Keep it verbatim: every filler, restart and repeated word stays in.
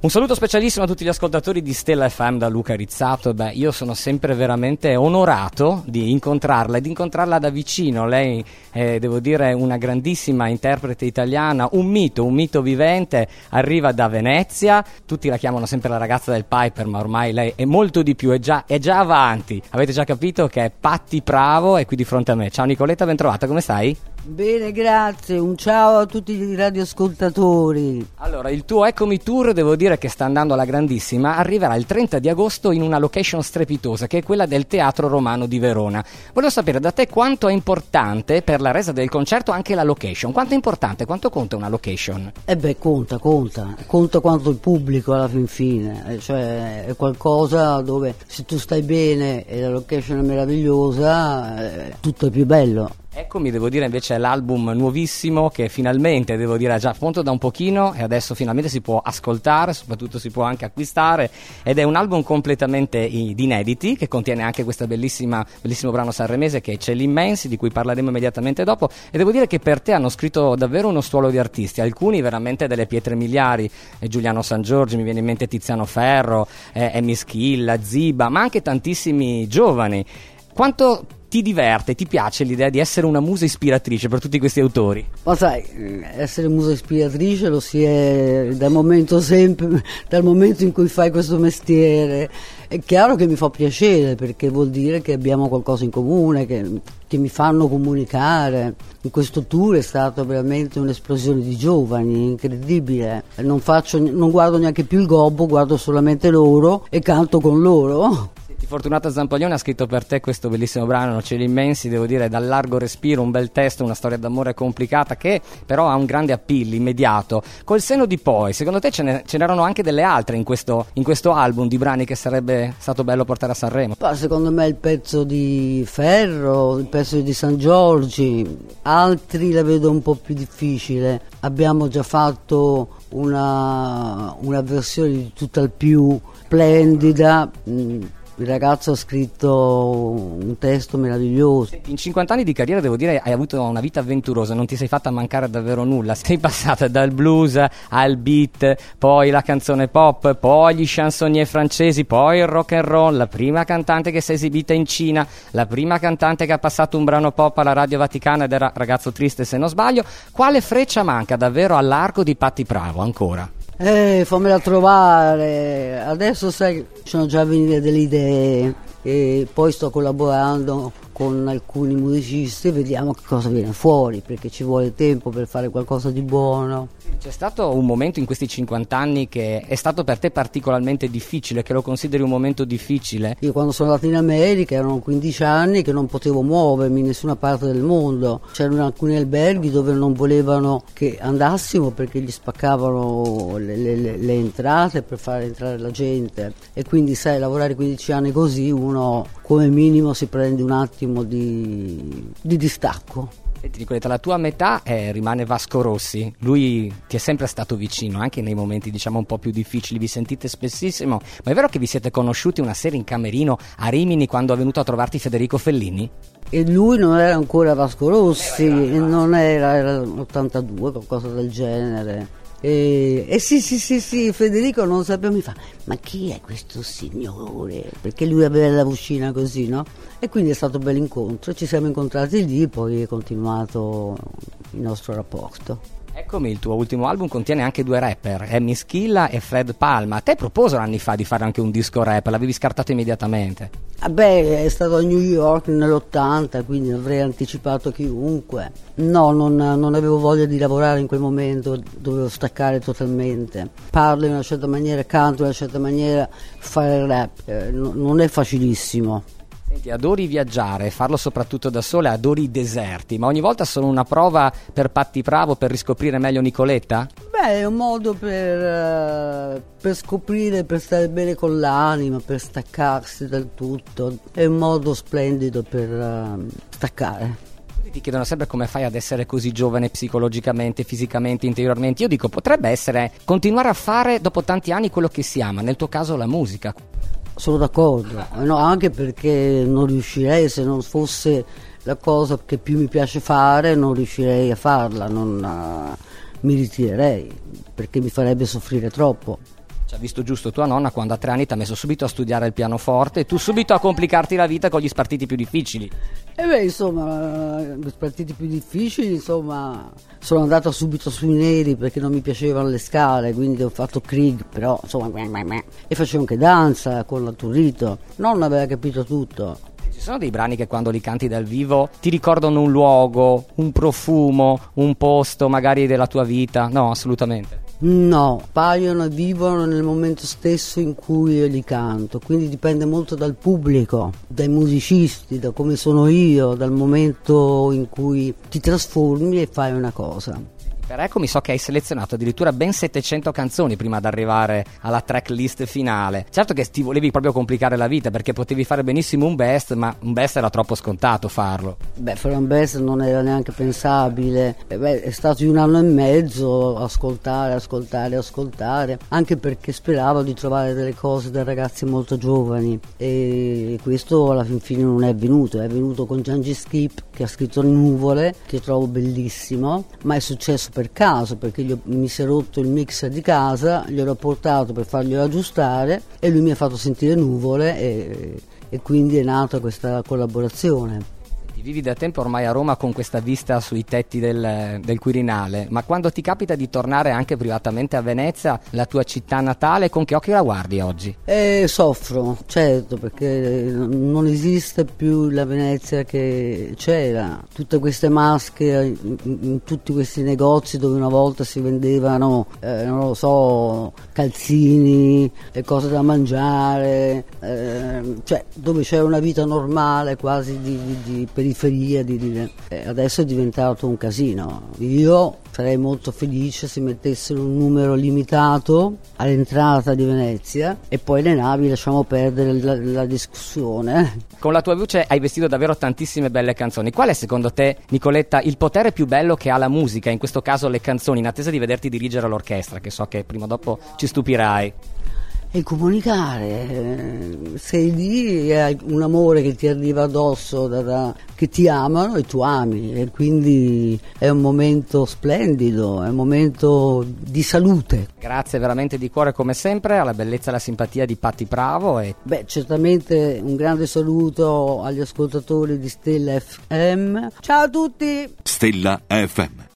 Un saluto specialissimo a tutti gli ascoltatori di Stella F M da Luca Rizzato. Beh, io sono sempre veramente onorato di incontrarla e di incontrarla da vicino. Lei è, devo dire, una grandissima interprete italiana, un mito, un mito vivente, arriva da Venezia, tutti la chiamano sempre la ragazza del Piper, ma ormai lei è molto di più, è già, è già avanti. Avete già capito che è Patti Pravo, è qui di fronte a me. Ciao Nicoletta, ben trovata, come stai? Bene, grazie, un ciao a tutti i radioascoltatori. Allora, il tuo Eccomi Tour, devo dire che sta andando alla grandissima, arriverà il trenta di agosto in una location strepitosa che è quella del Teatro Romano di Verona. Volevo sapere da te quanto è importante per la resa del concerto anche la location, quanto è importante, quanto conta una location? Eh beh, conta, conta, conta quanto il pubblico alla fin fine, cioè è qualcosa dove se tu stai bene e la location è meravigliosa, eh, tutto è più bello. Eccomi, devo dire invece è l'album nuovissimo che finalmente, devo dire, già pronto da un pochino e adesso finalmente si può ascoltare, soprattutto si può anche acquistare, ed è un album completamente di inediti che contiene anche questa bellissima bellissimo brano sanremese che è Cieli Immensi, di cui parleremo immediatamente dopo, e devo dire che per te hanno scritto davvero uno stuolo di artisti, alcuni veramente delle pietre miliari, eh, Giuliano Sangiorgi, mi viene in mente Tiziano Ferro, eh, Emi Schilla, Ziba, ma anche tantissimi giovani. Quanto ti diverte, ti piace l'idea di essere una musa ispiratrice per tutti questi autori? Ma sai, essere musa ispiratrice lo si è dal momento sempre, dal momento in cui fai questo mestiere. È chiaro che mi fa piacere perché vuol dire che abbiamo qualcosa in comune, che, che mi fanno comunicare. In questo tour è stata veramente un'esplosione di giovani, incredibile. Non faccio, non guardo neanche più il gobbo, guardo solamente loro e canto con loro. Fortunata Zampaglione ha scritto per te questo bellissimo brano Cieli Immensi, devo dire dal largo respiro, un bel testo, una storia d'amore complicata che però ha un grande appeal immediato. Col senno di poi, secondo te ce, ne, ce n'erano anche delle altre in questo, in questo album di brani che sarebbe stato bello portare a Sanremo? Ma secondo me il pezzo di Ferro, il pezzo di Sangiorgi, altri la vedo un po' più difficile. Abbiamo già fatto una, una versione di tutt'al più splendida. Il ragazzo ha scritto un testo meraviglioso. In cinquanta anni di carriera, devo dire, hai avuto una vita avventurosa, non ti sei fatta mancare davvero nulla. Sei passata dal blues al beat, poi la canzone pop, poi gli chansonnier francesi, poi il rock and roll, la prima cantante che si è esibita in Cina, la prima cantante che ha passato un brano pop alla Radio Vaticana ed era Ragazzo Triste se non sbaglio. Quale freccia manca davvero all'arco di Patti Pravo ancora? Eh, fammela trovare, adesso sai, sono già venute delle idee e poi sto collaborando con alcuni musicisti e vediamo che cosa viene fuori, perché ci vuole tempo per fare qualcosa di buono. C'è stato un momento in questi cinquanta anni che è stato per te particolarmente difficile, che lo consideri un momento difficile? Io quando sono andata in America erano quindici anni che non potevo muovermi in nessuna parte del mondo, c'erano alcuni alberghi dove non volevano che andassimo perché gli spaccavano le, le, le entrate per far entrare la gente, e quindi sai, lavorare quindici anni così uno come minimo si prende un attimo di, di distacco. Senti Nicoletta, la tua metà eh, rimane Vasco Rossi, lui ti è sempre stato vicino anche nei momenti diciamo un po' più difficili, vi sentite spessissimo, ma è vero che vi siete conosciuti una sera in camerino a Rimini quando è venuto a trovarti Federico Fellini? E lui non era ancora Vasco Rossi, non era, era l'ottantadue, qualcosa del genere. E, e sì sì sì sì Federico non sapeva, mi fa, ma chi è questo signore? Perché lui aveva la vocina così, no? E quindi è stato un bel incontro, ci siamo incontrati lì, poi è continuato il nostro rapporto. Eccomi, il tuo ultimo album contiene anche due rapper, Emi Schilla e Fred Palma. A te proposero anni fa di fare anche un disco rap, l'avevi scartato immediatamente? Ah beh, è stato a New York nell'ottanta, quindi avrei anticipato chiunque. No, non, non avevo voglia di lavorare in quel momento, dovevo staccare totalmente. Parlo in una certa maniera, canto in una certa maniera, fare rap eh, no, non è facilissimo. Senti, adori viaggiare, farlo soprattutto da sola, adori i deserti, ma ogni volta sono una prova per Patti Pravo, per riscoprire meglio Nicoletta? Beh, è un modo per, uh, per scoprire, per stare bene con l'anima, per staccarsi dal tutto. È un modo splendido per uh, staccare. Ti chiedono sempre come fai ad essere così giovane psicologicamente, fisicamente, interiormente. Io dico, potrebbe essere continuare a fare dopo tanti anni quello che si ama, nel tuo caso la musica. Sono d'accordo, no, anche perché non riuscirei, se non fosse la cosa che più mi piace fare, non riuscirei a farla, non, uh, mi ritirerei, perché mi farebbe soffrire troppo. Ci ha visto giusto tua nonna quando a tre anni ti ha messo subito a studiare il pianoforte e tu subito a complicarti la vita con gli spartiti più difficili. E beh, insomma, gli spartiti più difficili, insomma, sono andata subito sui neri perché non mi piacevano le scale, quindi ho fatto Krieg, però insomma, e facevo anche danza con l'atturrito. Nonna aveva capito tutto. Ci sono dei brani che quando li canti dal vivo ti ricordano un luogo, un profumo, un posto magari della tua vita? No, assolutamente. No, paiono e vivono nel momento stesso in cui io li canto, quindi dipende molto dal pubblico, dai musicisti, da come sono io, dal momento in cui ti trasformi e fai una cosa. Per Ecco mi so che hai selezionato addirittura ben settecento canzoni prima di arrivare alla tracklist finale. Certo che ti volevi proprio complicare la vita perché potevi fare benissimo un best, ma un best era troppo scontato farlo. Beh, fare un best non era neanche pensabile. E beh, è stato un anno e mezzo ascoltare, ascoltare, ascoltare, anche perché speravo di trovare delle cose da ragazzi molto giovani e questo alla fin fine non è avvenuto. È avvenuto con Giangi Skip, che ha scritto Nuvole, che trovo bellissimo, ma è successo per caso perché gli ho, mi si è rotto il mixer di casa, gliel'ho portato per farglielo aggiustare e lui mi ha fatto sentire Nuvole e, e quindi è nata questa collaborazione. Vivi da tempo ormai a Roma con questa vista sui tetti del, del Quirinale, ma quando ti capita di tornare anche privatamente a Venezia, la tua città natale, con che occhi la guardi oggi? Eh, soffro, certo, perché non esiste più la Venezia che c'era. Tutte queste maschere in, in tutti questi negozi dove una volta si vendevano, eh, non lo so, calzini, e cose da mangiare, eh, cioè dove c'era una vita normale quasi di, di, di periferia. Di, di, eh, adesso è diventato un casino. Io sarei molto felice se mettessero un numero limitato all'entrata di Venezia e poi le navi lasciamo perdere la, la discussione. Con la tua voce hai vestito davvero tantissime belle canzoni. Qual è secondo te, Nicoletta, il potere più bello che ha la musica, in questo caso le canzoni, in attesa di vederti dirigere l'orchestra, che so che prima o dopo ci stupirai? E comunicare, sei lì e hai un amore che ti arriva addosso, da, da, che ti amano e tu ami, e quindi è un momento splendido, è un momento di salute. Grazie veramente di cuore come sempre, alla bellezza e alla simpatia di Patti Bravo. E... Beh, certamente un grande saluto agli ascoltatori di Stella F M. Ciao a tutti! Stella F M.